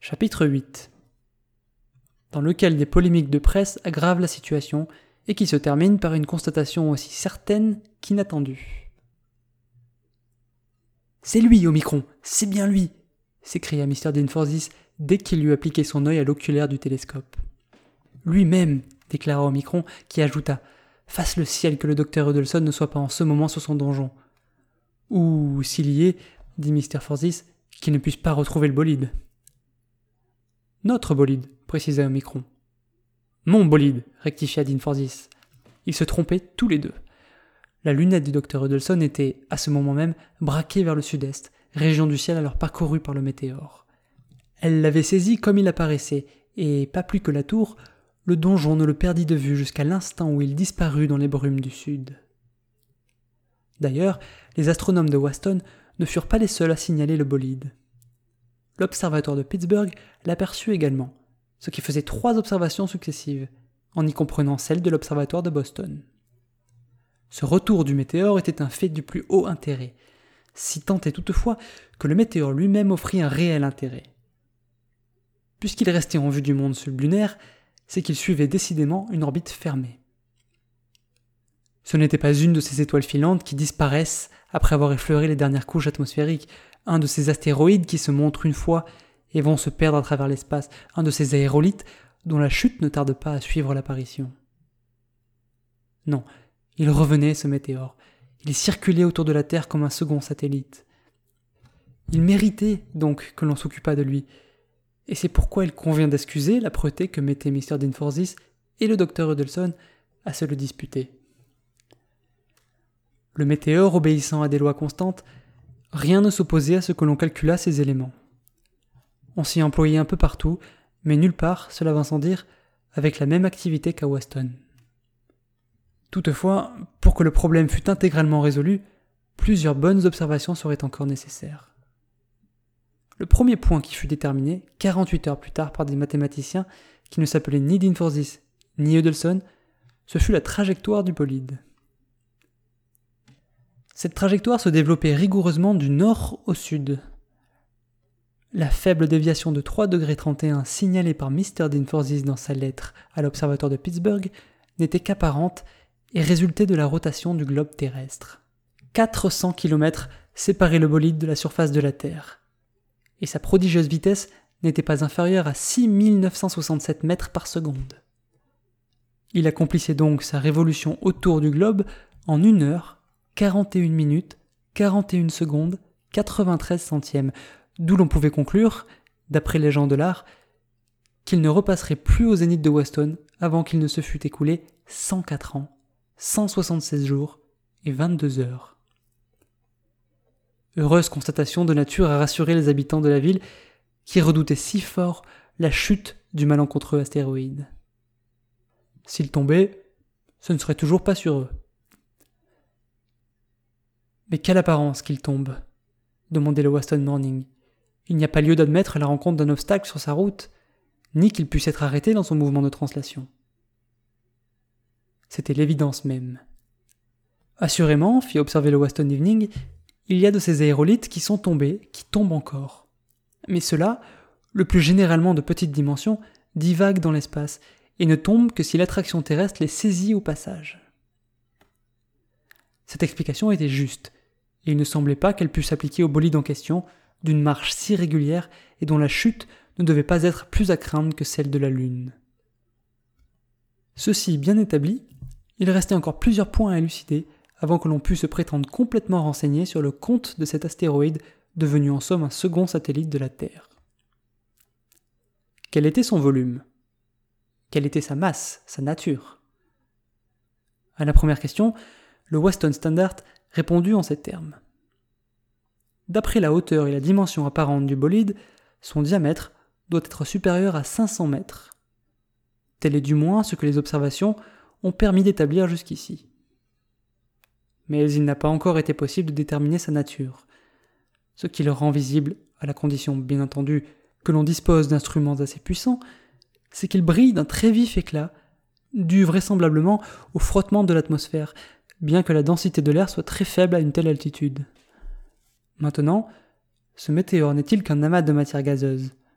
Chapitre 8 dans lequel des polémiques de presse aggravent la situation et qui se termine par une constatation aussi certaine qu'inattendue. « C'est lui, Omicron, c'est bien lui !» s'écria Mr. Dinforsis dès qu'il lui appliquait son œil à l'oculaire du télescope. « Lui-même !» déclara Omicron, qui ajouta « Fasse le ciel que le docteur Huddleston ne soit pas en ce moment sur son donjon. » Ou, s'il y est, dit Mr. Forsyth, qu'il ne puisse pas retrouver le bolide. « Notre bolide !» précisa Omicron. « Mon bolide !» rectifia Dinforsis. Ils se trompaient tous les deux. La lunette du docteur Huddleston était, à ce moment même, braquée vers le sud-est, région du ciel alors parcourue par le météore. Elle l'avait saisi comme il apparaissait, et, pas plus que la tour, le donjon ne le perdit de vue jusqu'à l'instant où il disparut dans les brumes du sud. D'ailleurs, les astronomes de Waston ne furent pas les seuls à signaler le bolide. L'observatoire de Pittsburgh l'aperçut également, ce qui faisait 3 observations successives, en y comprenant celle de l'observatoire de Boston. Ce retour du météore était un fait du plus haut intérêt, si tant est toutefois que le météore lui-même offrit un réel intérêt. Puisqu'il restait en vue du monde sublunaire, c'est qu'il suivait décidément une orbite fermée. Ce n'était pas une de ces étoiles filantes qui disparaissent après avoir effleuré les dernières couches atmosphériques, un de ces astéroïdes qui se montrent une fois et vont se perdre à travers l'espace, un de ces aérolithes dont la chute ne tarde pas à suivre l'apparition. Non, il revenait, ce météore. Il circulait autour de la Terre comme un second satellite. Il méritait donc que l'on s'occupât de lui, et c'est pourquoi il convient d'excuser l'âpreté que mettaient Mr. Dinforsis et le Dr. Huddleston à se le disputer. Le météore obéissant à des lois constantes, rien ne s'opposait à ce que l'on calculât ces éléments. On s'y employait un peu partout, mais nulle part, cela va sans dire, avec la même activité qu'à Waston. Toutefois, pour que le problème fût intégralement résolu, plusieurs bonnes observations seraient encore nécessaires. Le premier point qui fut déterminé, 48 heures plus tard par des mathématiciens qui ne s'appelaient ni Dinforsis ni Huddleston, ce fut la trajectoire du bolide. Cette trajectoire se développait rigoureusement du nord au sud. La faible déviation de 3,31° signalée par Mr. Dinforsis dans sa lettre à l'observatoire de Pittsburgh n'était qu'apparente et résultait de la rotation du globe terrestre. 400 km séparaient le bolide de la surface de la Terre, et sa prodigieuse vitesse n'était pas inférieure à 6967 mètres par seconde. Il accomplissait donc sa révolution autour du globe en 1 heure, 41 minutes, 41 secondes, 93 centièmes, d'où l'on pouvait conclure, d'après les gens de l'art, qu'il ne repasserait plus au zénith de Waston avant qu'il ne se fût écoulé 104 ans, 176 jours et 22 heures. Heureuse constatation de nature à rassurer les habitants de la ville qui redoutaient si fort la chute du malencontreux astéroïde. S'il tombait, ce ne serait toujours pas sur eux. Mais quelle apparence qu'il tombe, demandait le Waston Morning. Il n'y a pas lieu d'admettre la rencontre d'un obstacle sur sa route, ni qu'il puisse être arrêté dans son mouvement de translation. C'était l'évidence même. Assurément, fit observer le Waston Evening, il y a de ces aérolithes qui sont tombés, qui tombent encore. Mais ceux-là, le plus généralement de petite dimension, divaguent dans l'espace et ne tombent que si l'attraction terrestre les saisit au passage. Cette explication était juste, et il ne semblait pas qu'elle pût s'appliquer au bolide en question, d'une marche si régulière et dont la chute ne devait pas être plus à craindre que celle de la Lune. Ceci bien établi, il restait encore plusieurs points à élucider avant que l'on pût se prétendre complètement renseigné sur le compte de cet astéroïde devenu en somme un second satellite de la Terre. Quel était son volume ? Quelle était sa masse, sa nature ? À la première question, le Waston Standard répondit en ces termes. D'après la hauteur et la dimension apparente du bolide, son diamètre doit être supérieur à 500 mètres. Tel est du moins ce que les observations ont permis d'établir jusqu'ici. Mais il n'a pas encore été possible de déterminer sa nature, ce qui le rend visible, à la condition bien entendu que l'on dispose d'instruments assez puissants, c'est qu'il brille d'un très vif éclat, dû vraisemblablement au frottement de l'atmosphère, bien que la densité de l'air soit très faible à une telle altitude. Maintenant, ce météore n'est-il qu'un amas de matière gazeuse ?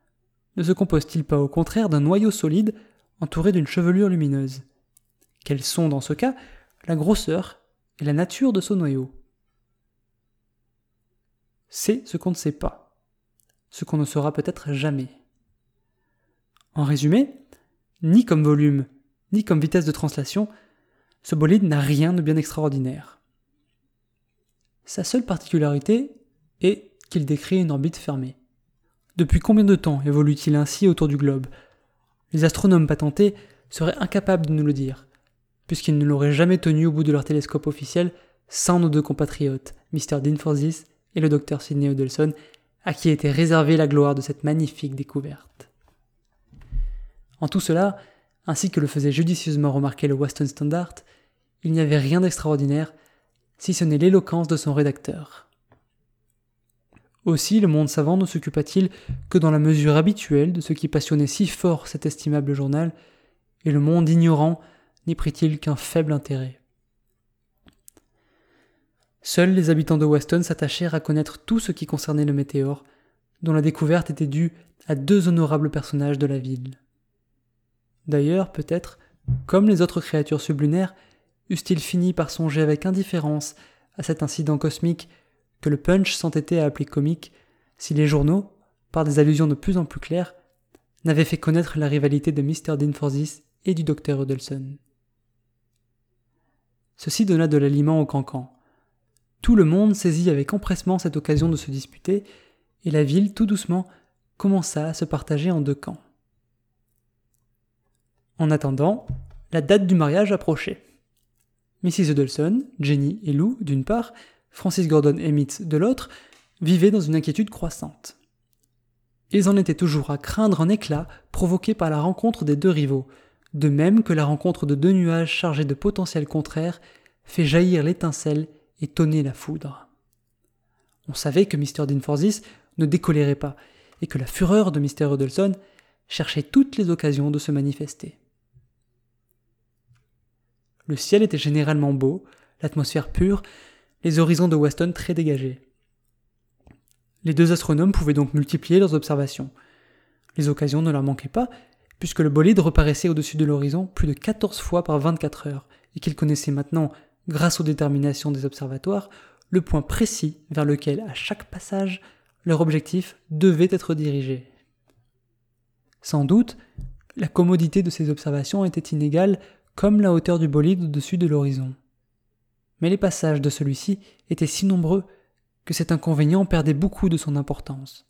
ne se compose-t-il pas au contraire d'un noyau solide entouré d'une chevelure lumineuse? Quelles sont dans ce cas la grosseur et la nature de ce noyau? C'est ce qu'on ne sait pas, ce qu'on ne saura peut-être jamais. En résumé, ni comme volume, ni comme vitesse de translation, ce bolide n'a rien de bien extraordinaire. Sa seule particularité est qu'il décrit une orbite fermée. Depuis combien de temps évolue-t-il ainsi autour du globe? Les astronomes patentés seraient incapables de nous le dire, puisqu'ils ne l'auraient jamais tenu au bout de leur télescope officiel sans nos deux compatriotes, Mr. Dean Forsyth et le Dr. Sidney Huddleston, à qui était réservée la gloire de cette magnifique découverte. En tout cela, ainsi que le faisait judicieusement remarquer le Western Standard, il n'y avait rien d'extraordinaire, si ce n'est l'éloquence de son rédacteur. Aussi le monde savant ne s'occupa-t-il que dans la mesure habituelle de ce qui passionnait si fort cet estimable journal, et le monde ignorant n'y prit-il qu'un faible intérêt. Seuls les habitants de Weston s'attachèrent à connaître tout ce qui concernait le météore, dont la découverte était due à deux honorables personnages de la ville. D'ailleurs, peut-être, comme les autres créatures sublunaires, eussent-ils fini par songer avec indifférence à cet incident cosmique que le Punch s'entêtait à appeler comique, si les journaux, par des allusions de plus en plus claires, n'avaient fait connaître la rivalité de Mr. Dean Forsyth et du Dr. Huddleston. Ceci donna de l'aliment au cancan. Tout le monde saisit avec empressement cette occasion de se disputer, et la ville, tout doucement, commença à se partager en deux camps. En attendant, la date du mariage approchait. Mrs. Huddleston, Jenny et Lou, d'une part, Francis Gordon et Mitz, de l'autre, vivaient dans une inquiétude croissante. Ils en étaient toujours à craindre un éclat provoqué par la rencontre des deux rivaux, de même que la rencontre de deux nuages chargés de potentiels contraires fait jaillir l'étincelle et tonner la foudre. On savait que Mr. Dean Forsyth ne décolérait pas, et que la fureur de Mr. Huddleston cherchait toutes les occasions de se manifester. Le ciel était généralement beau, l'atmosphère pure, les horizons de Weston très dégagés. Les deux astronomes pouvaient donc multiplier leurs observations. Les occasions ne leur manquaient pas, puisque le bolide reparaissait au-dessus de l'horizon plus de 14 fois par 24 heures, et qu'ils connaissaient maintenant, grâce aux déterminations des observatoires, le point précis vers lequel, à chaque passage, leur objectif devait être dirigé. Sans doute, la commodité de ces observations était inégale comme la hauteur du bolide au-dessus de l'horizon. Mais les passages de celui-ci étaient si nombreux que cet inconvénient perdait beaucoup de son importance.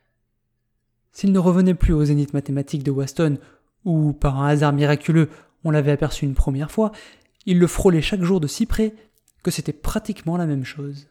S'il ne revenait plus au zénith mathématique de Weston, où, par un hasard miraculeux, on l'avait aperçu une première fois, il le frôlait chaque jour de si près que c'était pratiquement la même chose.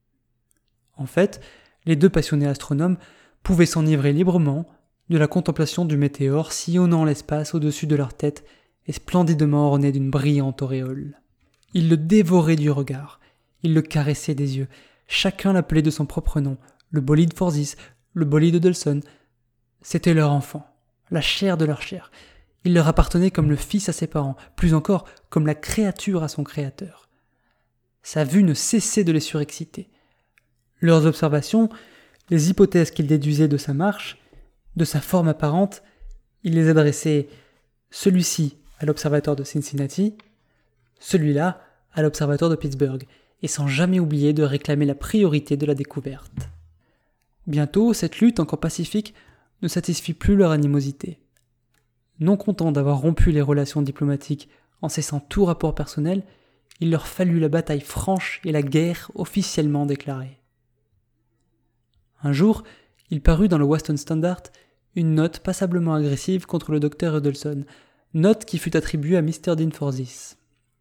En fait, les deux passionnés astronomes pouvaient s'enivrer librement de la contemplation du météore sillonnant l'espace au-dessus de leur tête et splendidement orné d'une brillante auréole. Ils le dévoraient du regard, ils le caressaient des yeux, chacun l'appelait de son propre nom, le bolide Forsyth, le bolide Huddleston. C'était leur enfant, la chair de leur chair. Il leur appartenait comme le fils à ses parents, plus encore comme la créature à son créateur. Sa vue ne cessait de les surexciter. Leurs observations, les hypothèses qu'ils déduisaient de sa marche, de sa forme apparente, ils les adressaient, celui-ci à l'observatoire de Cincinnati, celui-là à l'observatoire de Pittsburgh, et sans jamais oublier de réclamer la priorité de la découverte. Bientôt, cette lutte encore pacifique ne satisfit plus leur animosité. Non contents d'avoir rompu les relations diplomatiques en cessant tout rapport personnel, il leur fallut la bataille franche et la guerre officiellement déclarée. Un jour, il parut dans le Western Standard une note passablement agressive contre le Dr. Huddleston, note qui fut attribuée à Mr. Dean Forsyth.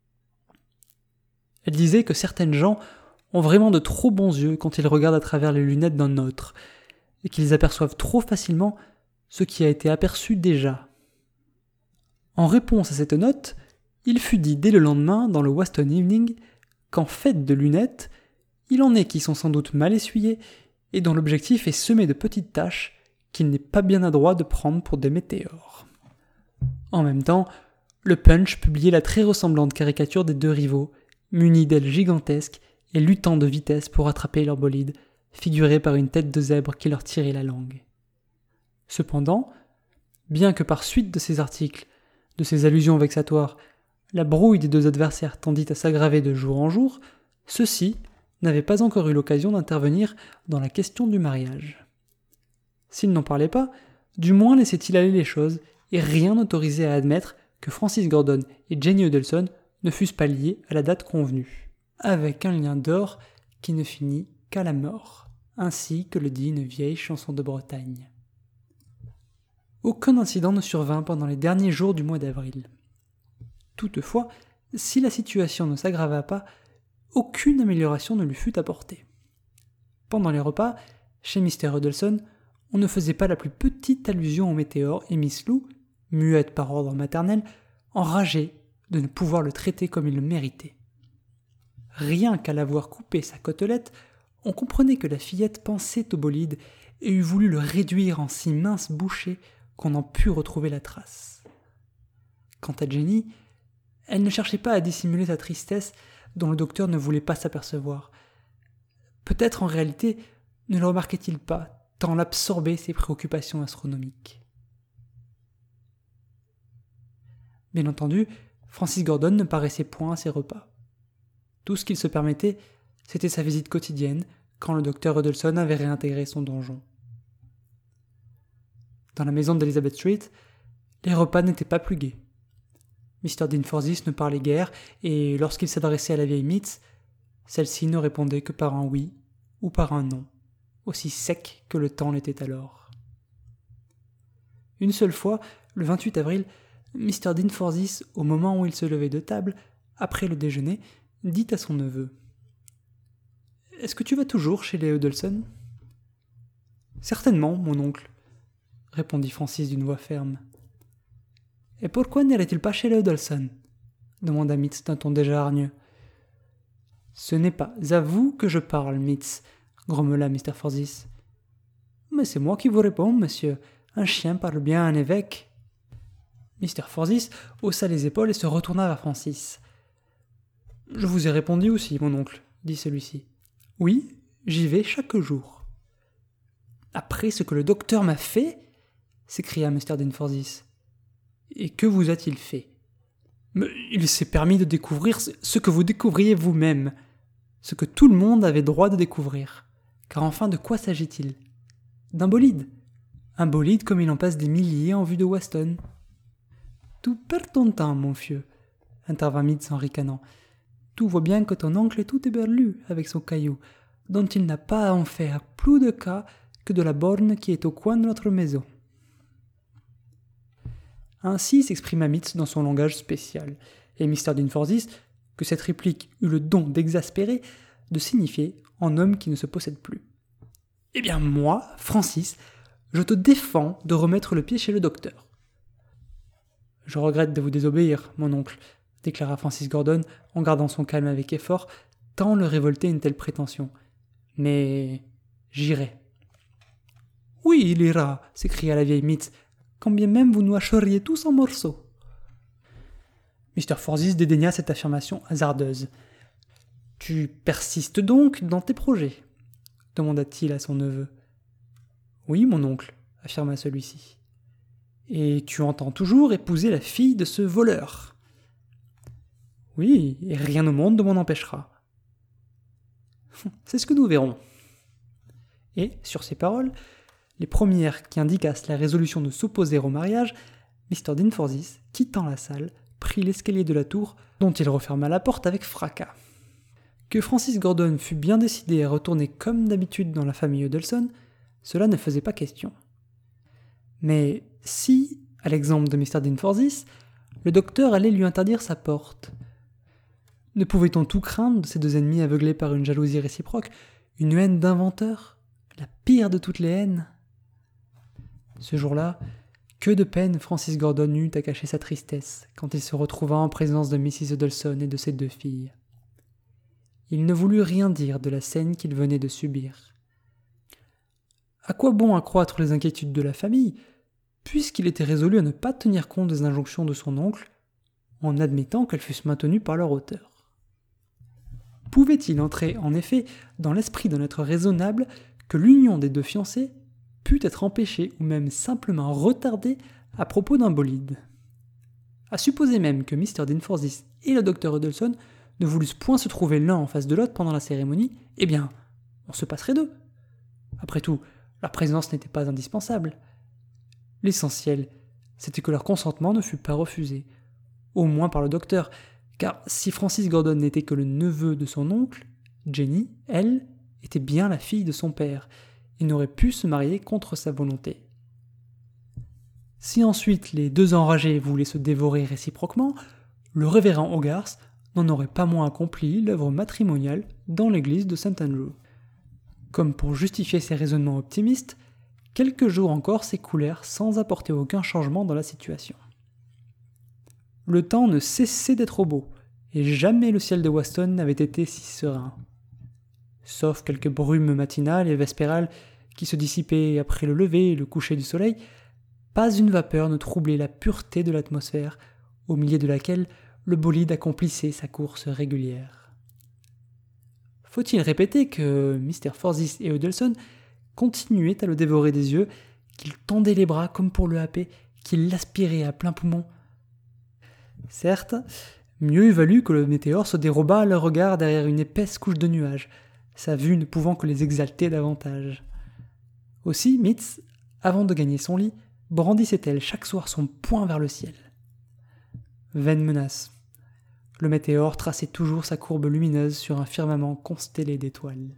Elle disait que certaines gens ont vraiment de trop bons yeux quand ils regardent à travers les lunettes d'un autre, et qu'ils aperçoivent trop facilement ce qui a été aperçu déjà. En réponse à cette note, il fut dit dès le lendemain dans le Western Evening qu'en fait de lunettes, il en est qui sont sans doute mal essuyées et dont l'objectif est semé de petites taches qu'il n'est pas bien adroit de prendre pour des météores. En même temps, le Punch publiait la très ressemblante caricature des deux rivaux, munis d'ailes gigantesques et luttant de vitesse pour attraper leur bolide, figuré par une tête de zèbre qui leur tirait la langue. Cependant, Bien que par suite de ces articles, de ces allusions vexatoires, la brouille des deux adversaires tendit à s'aggraver de jour en jour, ceux-ci n'avaient pas encore eu l'occasion d'intervenir dans la question du mariage. S'ils n'en parlaient pas, du moins laissaient-ils aller les choses, et rien n'autorisait à admettre que Francis Gordon et Jenny Huddleston ne fussent pas liés à la date convenue, avec un lien d'or qui ne finit qu'à la mort, ainsi que le dit une vieille chanson de Bretagne. Aucun incident ne survint pendant les derniers jours du mois d'avril. Toutefois, si la situation ne s'aggrava pas, aucune amélioration ne lui fut apportée. Pendant les repas, chez Mr. Huddleston, on ne faisait pas la plus petite allusion au météore et Miss Lou, muette par ordre maternel, enragée de ne pouvoir le traiter comme il le méritait. Rien qu'à l'avoir coupé sa côtelette, on comprenait que la fillette pensait au bolide et eût voulu le réduire en si minces bouchées qu'on n'en put retrouver la trace. Quant à Jenny, elle ne cherchait pas à dissimuler sa tristesse dont le docteur ne voulait pas s'apercevoir. Peut-être en réalité ne le remarquait-il pas, tant l'absorbaient ses préoccupations astronomiques. Bien entendu, Francis Gordon ne paraissait point à ses repas. Tout ce qu'il se permettait, c'était sa visite quotidienne, quand le docteur Huddleston avait réintégré son donjon. Dans la maison d'Elizabeth Street, les repas n'étaient pas plus gais. Mr. Dean Forsyth ne parlait guère, et lorsqu'il s'adressait à la vieille Mitz, celle-ci ne répondait que par un oui ou par un non, aussi sec que le temps l'était alors. Une seule fois, le 28 avril, Mr. Dean Forsyth, au moment où il se levait de table, après le déjeuner, dit à son neveu : « Est-ce que tu vas toujours chez les Huddleston ? » ?»« Certainement, mon oncle, » répondit Francis d'une voix ferme. « Et pourquoi n'irait-il pas chez les Huddleston ? » demanda Mitz d'un ton déjà hargneux. « Ce n'est pas à vous que je parle, Mitz, » grommela Mr. Forsyth. « Mais c'est moi qui vous réponds, monsieur. Un chien parle bien à un évêque. » Mr. Forsyth haussa les épaules et se retourna vers Francis. « Je vous ai répondu aussi, mon oncle, » dit celui-ci. « Oui, j'y vais chaque jour. »« Après ce que le docteur m'a fait ?» s'écria Mr. Dean Forsyth. « Et que vous a-t-il fait ? » ?»« Mais il s'est permis de découvrir ce que vous découvriez vous-même, ce que tout le monde avait droit de découvrir. Car enfin, de quoi s'agit-il ? D'un bolide. Un bolide comme il en passe des milliers en vue de Weston. »« Tout perd ton temps, mon fieu, » intervint Mitz en ricanant. « Tu vois bien que ton oncle est tout éberlu avec son caillou, dont il n'a pas à en faire plus de cas que de la borne qui est au coin de notre maison. » Ainsi s'exprima Mitz dans son langage spécial, et Mr. Dean Forsyth, que cette réplique eut le don d'exaspérer, de signifier en homme qui ne se possède plus. « Eh bien moi, Francis, je te défends de remettre le pied chez le docteur. »« Je regrette de vous désobéir, mon oncle, » déclara Francis Gordon en gardant son calme avec effort, tant le révoltait une telle prétention. « Mais j'irai. »« Oui, il ira, » s'écria la vieille Mitz, « quand bien même vous nous hacheriez tous en morceaux. » Mr. Forsyth dédaigna cette affirmation hasardeuse. « Tu persistes donc dans tes projets ? » demanda-t-il à son neveu. « Oui, mon oncle, » affirma celui-ci. « Et tu entends toujours épouser la fille de ce voleur ? » « Oui, et rien au monde ne m'en empêchera. »« C'est ce que nous verrons. » Et, sur ces paroles, les premières qui indiquassent la résolution de s'opposer au mariage, Mr. Dean Forsyth, quittant la salle, prit l'escalier de la tour, dont il referma la porte avec fracas. Que Francis Gordon fût bien décidé à retourner comme d'habitude dans la famille Huddleston, cela ne faisait pas question. Mais si, à l'exemple de Mr. Dean Forsyth, le docteur allait lui interdire sa porte, ne pouvait-on tout craindre de ces deux ennemis aveuglés par une jalousie réciproque, une haine d'inventeur, la pire de toutes les haines ? Ce jour-là, que de peine Francis Gordon eut à cacher sa tristesse quand il se retrouva en présence de Mrs. Huddleston et de ses deux filles. Il ne voulut rien dire de la scène qu'il venait de subir. À quoi bon accroître les inquiétudes de la famille, puisqu'il était résolu à ne pas tenir compte des injonctions de son oncle, en admettant qu'elles fussent maintenues par leur auteur ? Pouvait-il entrer, en effet, dans l'esprit d'un être raisonnable que l'union des deux fiancés pût être empêchée ou même simplement retardée à propos d'un bolide. À supposer même que Mr. Dinforsis et le Dr. Huddleston ne voulussent point se trouver l'un en face de l'autre pendant la cérémonie, eh bien, on se passerait d'eux. Après tout, leur présence n'était pas indispensable. L'essentiel, c'était que leur consentement ne fût pas refusé, au moins par le docteur, car si Francis Gordon n'était que le neveu de son oncle, Jenny, elle, était bien la fille de son père, et n'aurait pu se marier contre sa volonté. Si ensuite les deux enragés voulaient se dévorer réciproquement, le révérend Hogarth n'en aurait pas moins accompli l'œuvre matrimoniale dans l'église de St. Andrew. Comme pour justifier ces raisonnements optimistes, quelques jours encore s'écoulèrent sans apporter aucun changement dans la situation. Le temps ne cessait d'être beau, et jamais le ciel de Weston n'avait été si serein. Sauf quelques brumes matinales et vespérales qui se dissipaient après le lever et le coucher du soleil, pas une vapeur ne troublait la pureté de l'atmosphère, au milieu de laquelle le bolide accomplissait sa course régulière. Faut-il répéter que Mr. Forsyth et Huddleston continuaient à le dévorer des yeux, qu'ils tendaient les bras comme pour le happer, qu'ils l'aspiraient à plein poumon? Certes, mieux eût valu que le météore se dérobât à leur regard derrière une épaisse couche de nuages, sa vue ne pouvant que les exalter davantage. Aussi, Mitz, avant de gagner son lit, brandissait-elle chaque soir son poing vers le ciel. Vaine menace. Le météore traçait toujours sa courbe lumineuse sur un firmament constellé d'étoiles.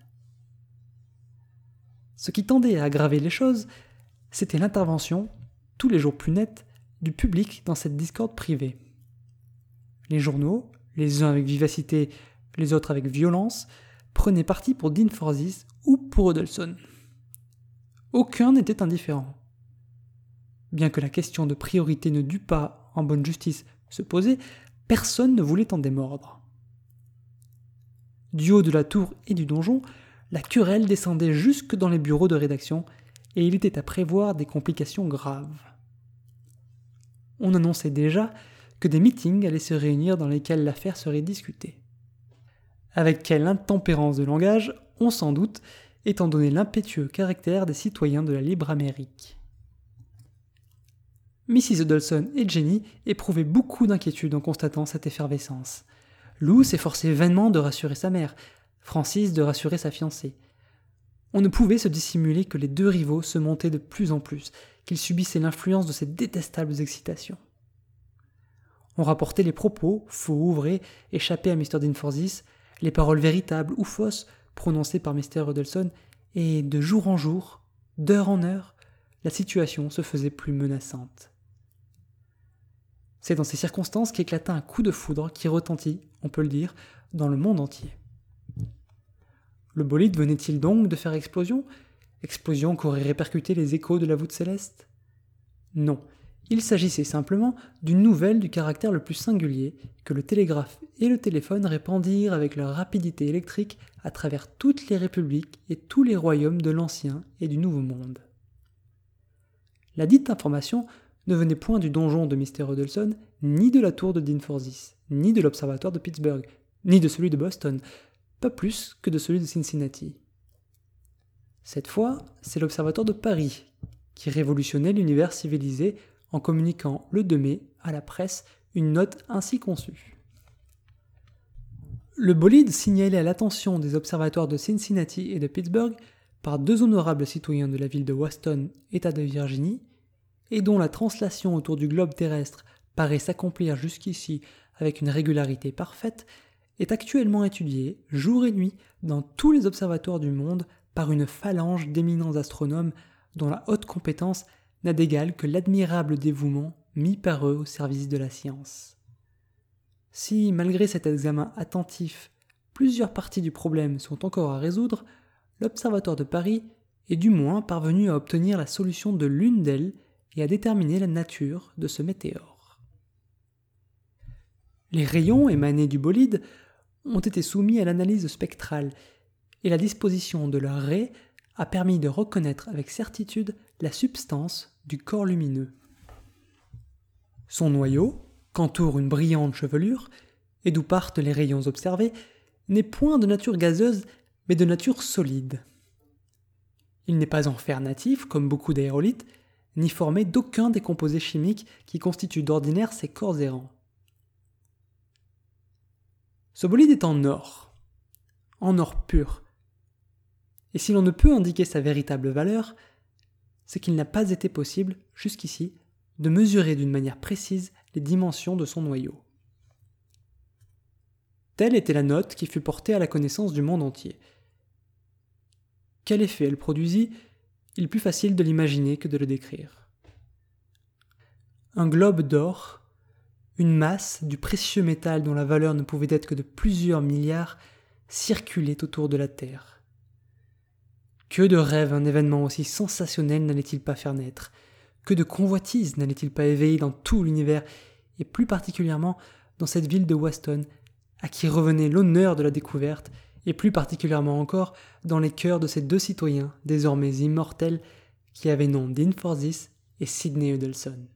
Ce qui tendait à aggraver les choses, c'était l'intervention, tous les jours plus nette, du public dans cette discorde privée. Les journaux, les uns avec vivacité, les autres avec violence, prenaient parti pour Dinforsis ou pour Huddleston. Aucun n'était indifférent. Bien que la question de priorité ne dût pas, en bonne justice, se poser, personne ne voulait en démordre. Du haut de la tour et du donjon, la querelle descendait jusque dans les bureaux de rédaction, et il était à prévoir des complications graves. On annonçait déjà que des meetings allaient se réunir dans lesquels l'affaire serait discutée. Avec quelle intempérance de langage, on s'en doute, étant donné l'impétueux caractère des citoyens de la libre Amérique. Mrs. Huddleston et Jenny éprouvaient beaucoup d'inquiétude en constatant cette effervescence. Lou s'efforçait vainement de rassurer sa mère, Francis de rassurer sa fiancée. On ne pouvait se dissimuler que les deux rivaux se montaient de plus en plus, qu'ils subissaient l'influence de ces détestables excitations. On rapportait les propos, faux ou vrais, échappés à Mr. Dinforsis, les paroles véritables ou fausses prononcées par Mr. Huddleston, et de jour en jour, d'heure en heure, la situation se faisait plus menaçante. C'est dans ces circonstances qu'éclata un coup de foudre qui retentit, on peut le dire, dans le monde entier. Le bolide venait-il donc de faire explosion? Explosion qu'auraient répercuté les échos de la voûte céleste? Non, il s'agissait simplement d'une nouvelle du caractère le plus singulier que le télégraphe et le téléphone répandirent avec leur rapidité électrique à travers toutes les républiques et tous les royaumes de l'Ancien et du Nouveau Monde. La dite information ne venait point du donjon de Mr. Huddleston, ni de la tour de Dinforsis, ni de l'observatoire de Pittsburgh, ni de celui de Boston, pas plus que de celui de Cincinnati. Cette fois, c'est l'observatoire de Paris qui révolutionnait l'univers civilisé en communiquant le 2 mai à la presse une note ainsi conçue. Le bolide signalait à l'attention des observatoires de Cincinnati et de Pittsburgh par deux honorables citoyens de la ville de Weston, État de Virginie, et dont la translation autour du globe terrestre paraît s'accomplir jusqu'ici avec une régularité parfaite, est actuellement étudiée, jour et nuit, dans tous les observatoires du monde par une phalange d'éminents astronomes dont la haute compétence n'a d'égal que l'admirable dévouement mis par eux au service de la science. Si, malgré cet examen attentif, plusieurs parties du problème sont encore à résoudre, l'Observatoire de Paris est du moins parvenu à obtenir la solution de l'une d'elles et à déterminer la nature de ce météore. Les rayons émanés du bolide ont été soumis à l'analyse spectrale, et la disposition de leurs raies a permis de reconnaître avec certitude la substance du corps lumineux. Son noyau, qu'entoure une brillante chevelure, et d'où partent les rayons observés, n'est point de nature gazeuse, mais de nature solide. Il n'est pas en fer natif, comme beaucoup d'aérolithes, ni formé d'aucun des composés chimiques qui constituent d'ordinaire ces corps errants. Ce bolide est en or pur. Et si l'on ne peut indiquer sa véritable valeur, c'est qu'il n'a pas été possible, jusqu'ici, de mesurer d'une manière précise les dimensions de son noyau. Telle était la note qui fut portée à la connaissance du monde entier. Quel effet elle produisit, il est plus facile de l'imaginer que de le décrire. Un globe d'or, une masse du précieux métal dont la valeur ne pouvait être que de plusieurs milliards, circulait autour de la Terre. Que de rêves un événement aussi sensationnel n'allait-il pas faire naître ? Que de convoitises n'allait-il pas éveiller dans tout l'univers, et plus particulièrement dans cette ville de Waston, à qui revenait l'honneur de la découverte, et plus particulièrement encore dans les cœurs de ces deux citoyens, désormais immortels, qui avaient nom d'Inforsis et Sidney Huddleston.